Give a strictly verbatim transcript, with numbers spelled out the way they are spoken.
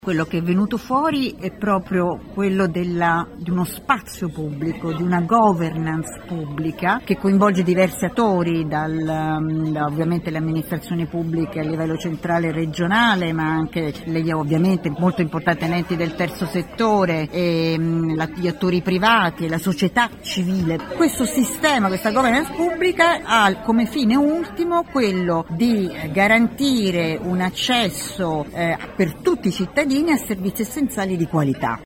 Quello che è venuto fuori è proprio quello della, di uno spazio pubblico, di una governance pubblica che coinvolge diversi attori, dal, da, ovviamente le amministrazioni pubbliche a livello centrale e regionale, ma anche le, ovviamente molto importanti enti del terzo settore, e, la, gli attori privati e la società civile. Questo sistema, questa governance pubblica ha come fine ultimo quello di garantire un accesso eh, per tutti i cittadini a servizi essenziali di qualità.